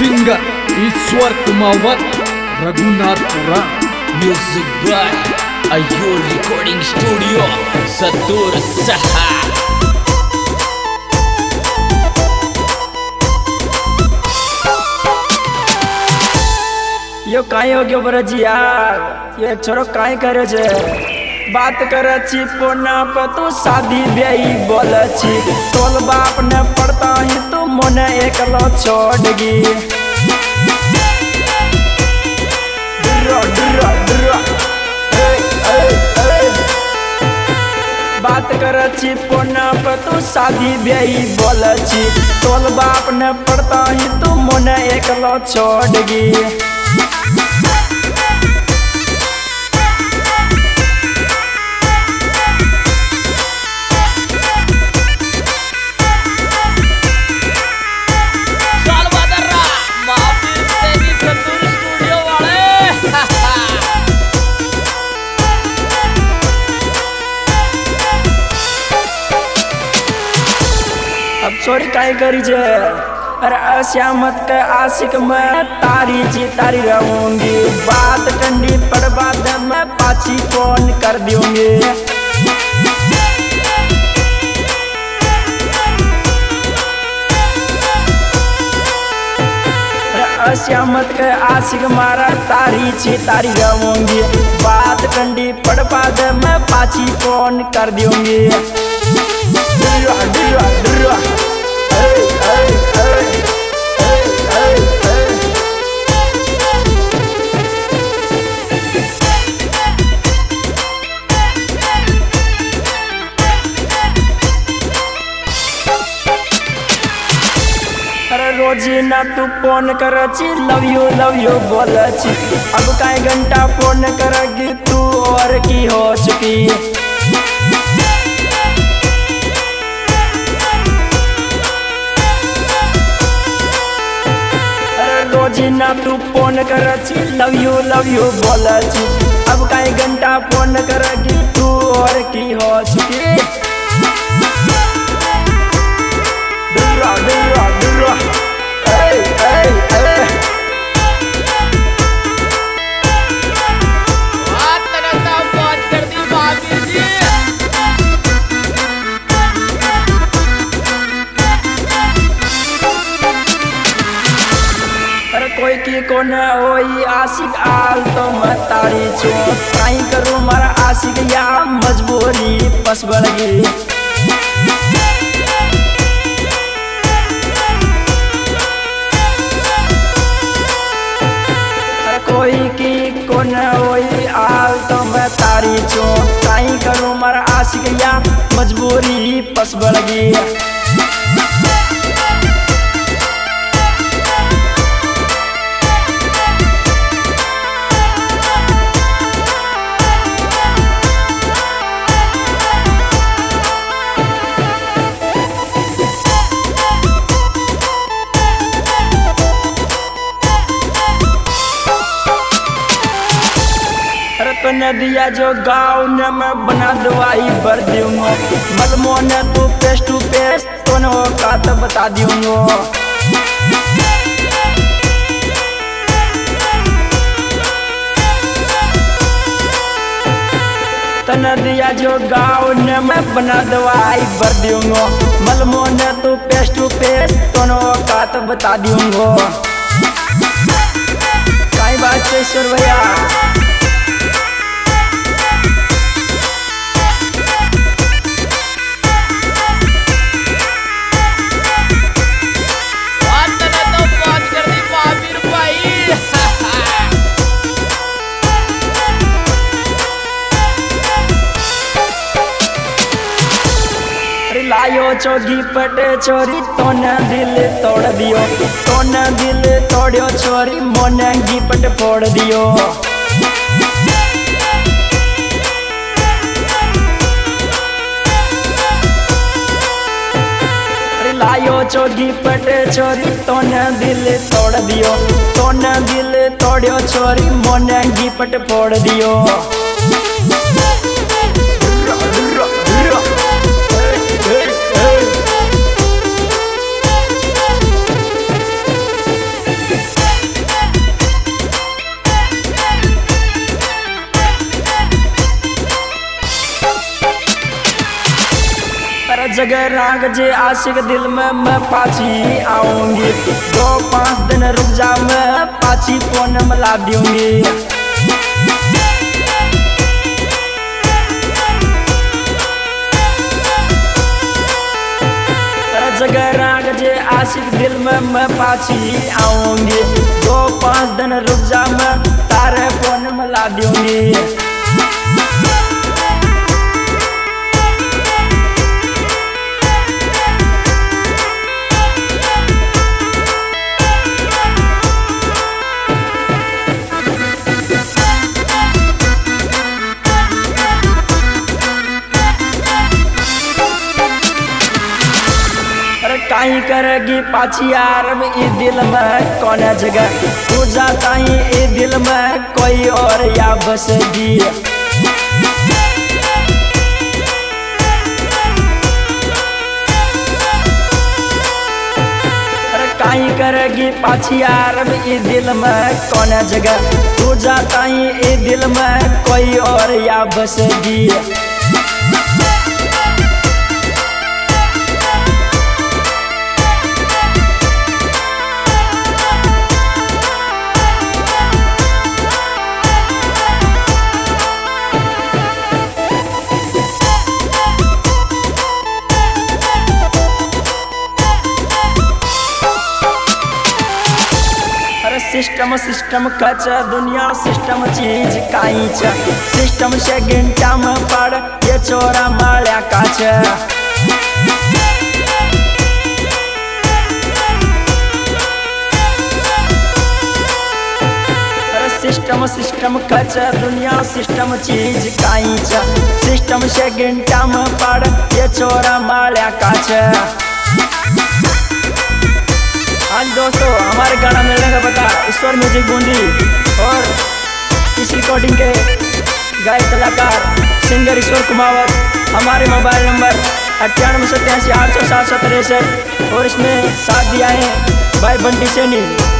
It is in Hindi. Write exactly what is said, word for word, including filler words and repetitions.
Singer Ishwar Kumawat Raghunathpura. Music by अयो रिकॉर्डिंग स्टूडियो सतूर सहा। यो काई हो गयो बरजी यार, ये छोरो काई करे छे? बात करे छी पोना पे तू शादी ब्याही बोले छी, तोल बाप ने पड़ता ही तू मोने एकलो छोड़गी। डुर्रा डुर्रा डुर्रा ए ए ए बात करे छी पोना पे तू शादी ब्याही बोले छी, तोल बाप ने पड़ता ही तू मोने एकलो छोड़गी। अब छोरी काई करी छे? अरे ऐसा मत के आशिक मैं तारी जी तारी रहूंगी, बात ठंडी पर बाद मैं पाछी फोन कर दूंगी। अरे ऐसा मत के आशिक मारा तारी जी तारी रहूंगी, बात ठंडी पर बाद मैं पाछी फोन कर दूंगी। डुर्रा डुर्रा डुर्रा ए ए ए ए ए अरे रोजी ना तू फोन करे छी, लव यू लव यू बोले छी, अब काई घंटा फोन करेगी तू और की हो चुकी। रोजी ना तू फोन करे छी, लव यू लव यू बोले छी, अब काई घंटा फोन करेगी तू और की हो चुकी। डुर्रा डुर्रा डुर्रा ए ए ए बात करता बात कर दी भाभी जी। अरे कोई की कोने होई आशिक आल तो मैं तारी छो, काई करूं मारा आशिक या मजबूरी पस बढ़गी। अरे कोई की कोने होई आल तो मैं तारी छो, काई करूं मारा आशिक या मजबूरी पस बढ़गी। नदिया जो गाँव ने मैं बना दवाई भर दूंगा, मलमो ने तू फेस टू फेस तो न का तो बता दूंगा। तो नदिया जो गाँव ने मैं बना दवाई भर दूंगा, मलमो ने तू फेस टू फेस तो न का तो बता दूंगा। काई बात है ईश्वर भैया? लायो चोगी पटे छोरी तो न दिल तोड़ दियो, तो न दिल तोड़ियो छोरी मोने गिपट फोड़ दियो। लायो चोगी पटे छोरी तो न दिल तोड़ दियो, तो न दिल तोड़ियो छोरी मोने गिपट फोड़ दियो। जगह राग जे आशिक दिल में मैं पाछी आऊंगी। दो पाँच दिन रुक जा मैं पाछी फोन मिला दूंगी। जगह राग जे आशिक दिल में मैं पाछी आऊंगी। दो पाँच दिन रुक जा मैं तारे फोन मिला दूंगी। काई करेगी पाछी यार ई दिल में कौन जगह तू जाता ही ई दिल में कोई और या बसेगी। अरे काई करेगी पाछी यार ई दिल में कौन जगह तू जाता ही ई दिल में कोई और या बसेगी। सिस्टम सिस्टम कच दुनिया सिस्टम चीज काई छ सिस्टम से घंटा में पड़ ये चोरा माल्या काच। सिस्टम सिस्टम कच दुनिया सिस्टम चीज काई छ सिस्टम से घंटा में पड़ ये चोरा माल्या काच। आज दोस्तों हमारे गाना मिलने का पता ईश्वर म्यूजिक बूंदी और इस रिकॉर्डिंग के गायक कलाकार सिंगर ईश्वर कुमावत। हमारे मोबाइल नंबर अट्ठानवे सत्तासी आठ सौ सात सौ तिरसठ और इसमें साथ दिया है भाई बंटी सैनी।